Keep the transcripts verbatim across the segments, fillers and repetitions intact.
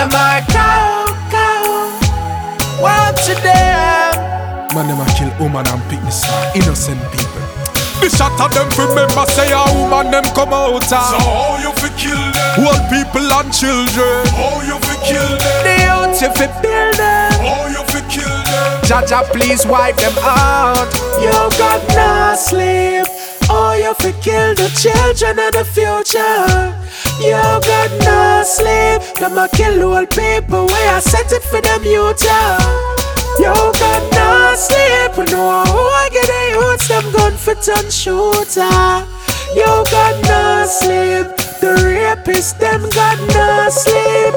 them are cow, cow. Watch them. Man, them a kill woman and pick the star. Innocent people. The shot of them remember say a woman them come out. So how you fi kill them? Old people and children. How you fi kill them? The youth you fi build them. How you fi kill them? Jaja please wipe them out. You got no sleep. Oh, you fi kill the children of the future. You got no sleep. Them a kill old people. Where I set it for them youth. You got no sleep. No, I get the youths them gun fit and shooter. You got no sleep. The rapists them got no sleep.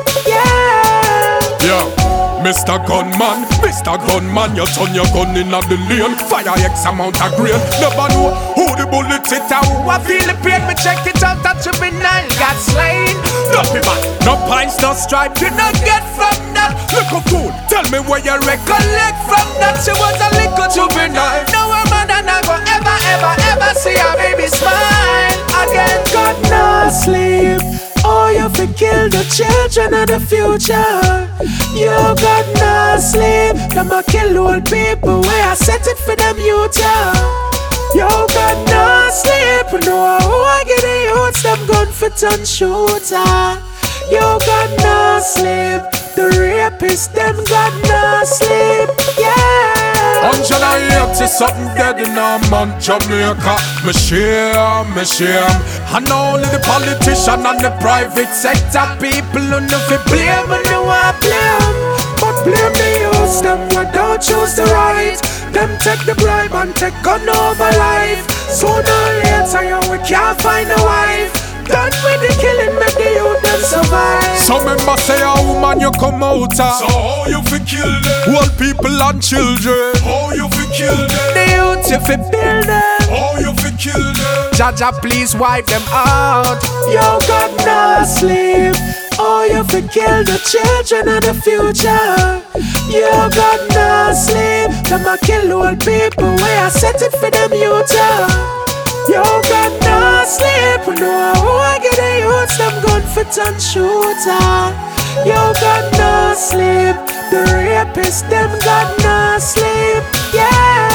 Yeah. Yeah, Mister Gunman, Mister Gunman, you turn your gun in the lane. Fire X amount of grain. Never know who the bullet hit out. I feel the pain, me check it out. That juvenile got slain. No man, no pints, no stripe. You not get from that. Look how cool, tell me where you Recollect from that. She was a little juvenile. No man and I go ever, ever, ever see a baby smile again. Got no sleep. Oh, you fi kill the children of the future. You got no sleep. Them a kill old people. Where I set it for them youth. You got no sleep. No, I get the youths them gun fit and shooter. You got no sleep. The rapists them got no sleep. Yeah. Hundred and eighty something dead in a man Jamaica. Me share, me share. And only the politician and the private sector people who know fi blame and know I blame. But blame the youths them who don't choose the right. Them take the bribe and take gun over life. Sooner or later you we can't find a wife. Done with the killing, make the youth them survive. Some member say a woman you come out. So how you fi kill them? Old people and children. How you fi kill them? The youth you fi build them. How you fi kill them? Jaja please wipe them out. You got no sleep. Oh, you fi kill the children of the future. You got no sleep. Them a kill old people. Where I set it for them youth. You got no sleep. No, I get the youths them gun fit and shooter. You got no sleep. The rapists them got no sleep. Yeah.